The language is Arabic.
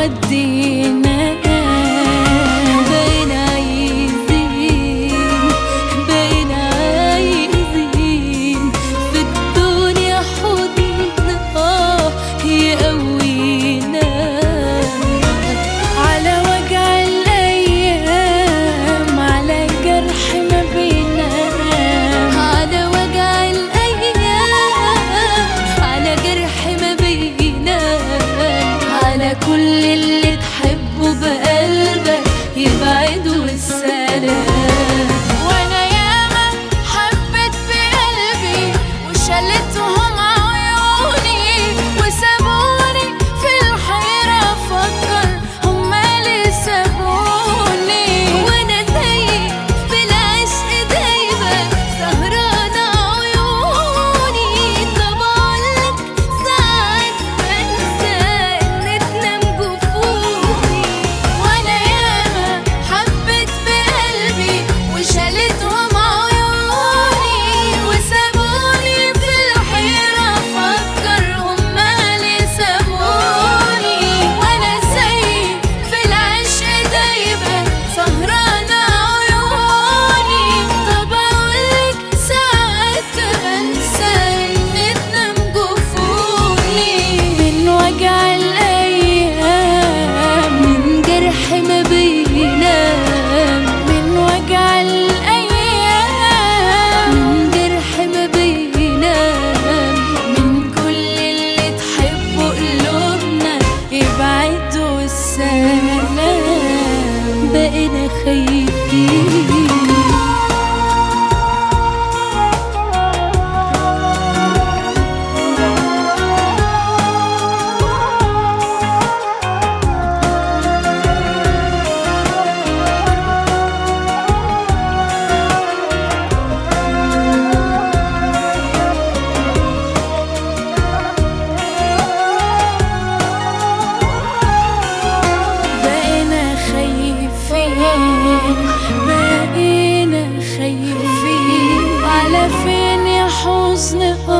عدينا، بقينا عايزين في الدنيا حضن يقوينا على وجع الأيام، على جرح ما بينام، على وجع الأيام، على جرح ما بينام، على كل اللي تحبه بقلبك يبعد والسلام. وانا ياما حبيت بقلبي وشلتهم عيوني وسابوني في الحيرة افكر هما اللي سابوني، وانا زيك في العشق دايما سهرانة عيوني. طب اقولك ساعات بنسى ان تنام جفوني، وانا ياما حبيت بقلبي وشالتهم عيوني وسابوني في الحيرة افكر هما اللي سابوني، وانا زيك في العشق دايما سهرانة عيوني. طب اقولك ساعات بنسى ان تنام جفوني من وجع الايام، من جرح ما بينام، من وجع الايام، من جرح ما بينام، من كل اللي تحبه قلوبنا يبعد والسلام. بقينا خايفين بقينا خايفين على فين يا حزن